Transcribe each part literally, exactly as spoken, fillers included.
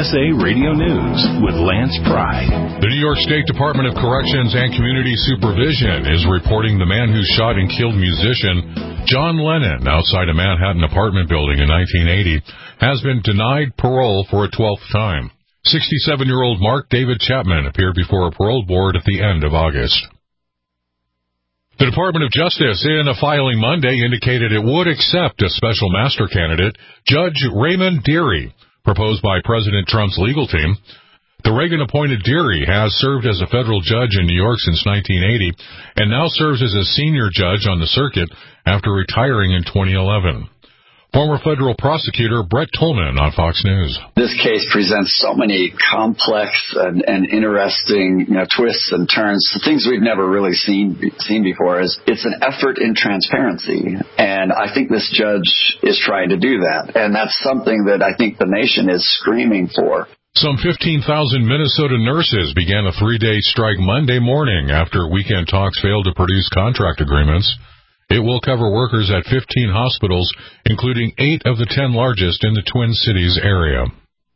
S A Radio News with Lance Pry. The New York State Department of Corrections and Community Supervision is reporting the man who shot and killed musician John Lennon outside a Manhattan apartment building in nineteen eighty has been denied parole for a twelfth time. sixty-seven-year-old Mark David Chapman appeared before a parole board at the end of August. The Department of Justice, in a filing Monday, indicated it would accept a special master candidate, Judge Raymond Dearie, proposed by President Trump's legal team. The Reagan-appointed Dearie has served as a federal judge in New York since nineteen eighty and now serves as a senior judge on the circuit after retiring in twenty eleven. Former federal prosecutor Brett Tolman on Fox News. This case presents so many complex and, and interesting, you know, twists and turns, things we've never really seen seen before. Is it's an effort in transparency, and I think this judge is trying to do that, and that's something that I think the nation is screaming for. Some fifteen thousand Minnesota nurses began a three-day strike Monday morning after weekend talks failed to produce contract agreements. It will cover workers at fifteen hospitals, including eight of the ten largest in the Twin Cities area.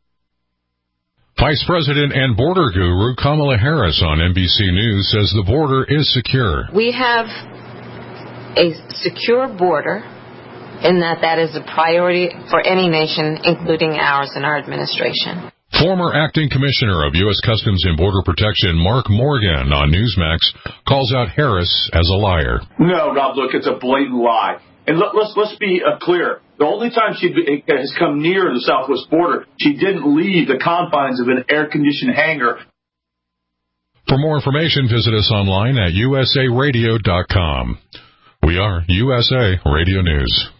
Vice President and border guru Kamala Harris on N B C News says the border is secure. We have a secure border in that that is a priority for any nation, including ours and our administration. Former acting commissioner of U S Customs and Border Protection Mark Morgan on Newsmax calls out Harris as a liar. No, Rob, look, it's a blatant lie. And let, let's let's be uh, clear. The only time she be, has come near the southwest border, she didn't leave the confines of an air-conditioned hangar. For more information, visit us online at U S A radio dot com. We are U S A Radio News.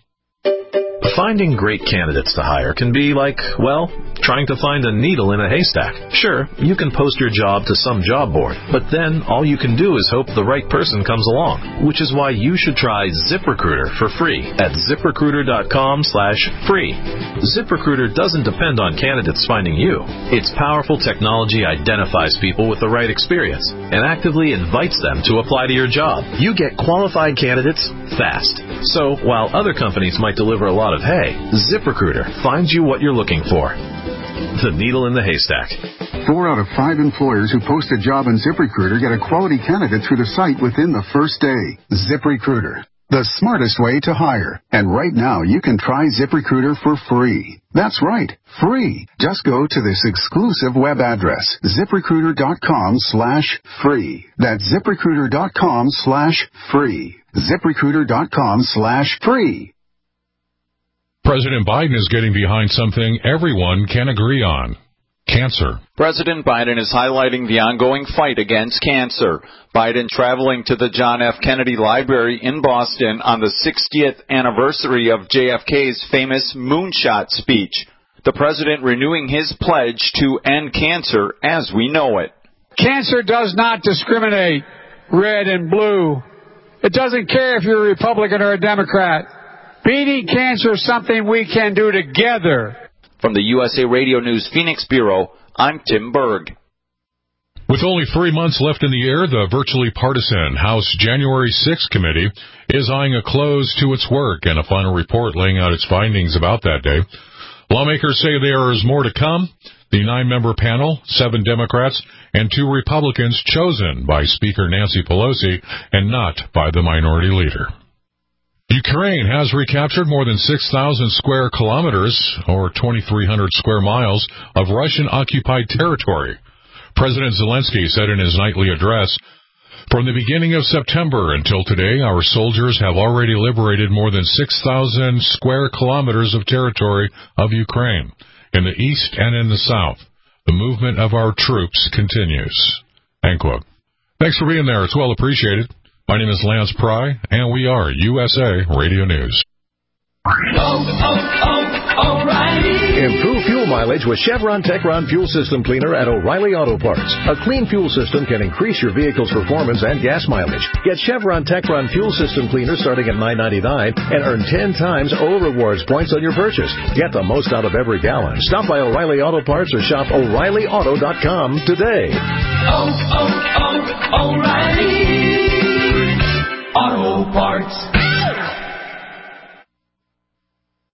Finding great candidates to hire can be like, well, trying to find a needle in a haystack. Sure, you can post your job to some job board, but then all you can do is hope the right person comes along, which is why you should try ZipRecruiter for free at ZipRecruiter dot com slash free. ZipRecruiter doesn't depend on candidates finding you. Its powerful technology identifies people with the right experience and actively invites them to apply to your job. You get qualified candidates fast. So, while other companies might deliver a lot of hay, ZipRecruiter finds you what you're looking for. The needle in the haystack. Four out of five employers who post a job on ZipRecruiter get a quality candidate through the site within the first day. ZipRecruiter, the smartest way to hire. And right now, you can try ZipRecruiter for free. That's right, free. Just go to this exclusive web address, ZipRecruiter dot com slash free. That's ZipRecruiter dot com slash free. ZipRecruiter dot com slash free. President Biden is getting behind something everyone can agree on: cancer. President Biden is highlighting the ongoing fight against cancer. Biden traveling to the John F. Kennedy Library in Boston on the sixtieth anniversary of J F K's famous moonshot speech. The president renewing his pledge to end cancer as we know it. Cancer does not discriminate red and blue. It doesn't care if you're a Republican or a Democrat. Beating cancer is something we can do together. From the U S A Radio News Phoenix Bureau, I'm Tim Berg. With only three months left in the year, the virtually partisan House January sixth committee is eyeing a close to its work and a final report laying out its findings about that day. Lawmakers say there is more to come. The nine-member panel, seven Democrats and two Republicans chosen by Speaker Nancy Pelosi and not by the minority leader. Ukraine has recaptured more than six thousand square kilometers, or twenty-three hundred square miles, of Russian-occupied territory. President Zelensky said in his nightly address, "From the beginning of September until today, our soldiers have already liberated more than six thousand square kilometers of territory of Ukraine, in the east and in the south. The movement of our troops continues." End quote. Thanks for being there. It's well appreciated. My name is Lance Pry, and we are U S A Radio News. Oh, oh, oh, O'Reilly. Improve fuel mileage with Chevron Techron Fuel System Cleaner at O'Reilly Auto Parts. A clean fuel system can increase your vehicle's performance and gas mileage. Get Chevron Techron Fuel System Cleaner starting at nine ninety-nine and earn ten times O Rewards points on your purchase. Get the most out of every gallon. Stop by O'Reilly Auto Parts or shop O'Reilly Auto dot com today. Oh, oh, oh, O'Reilly Auto Parts.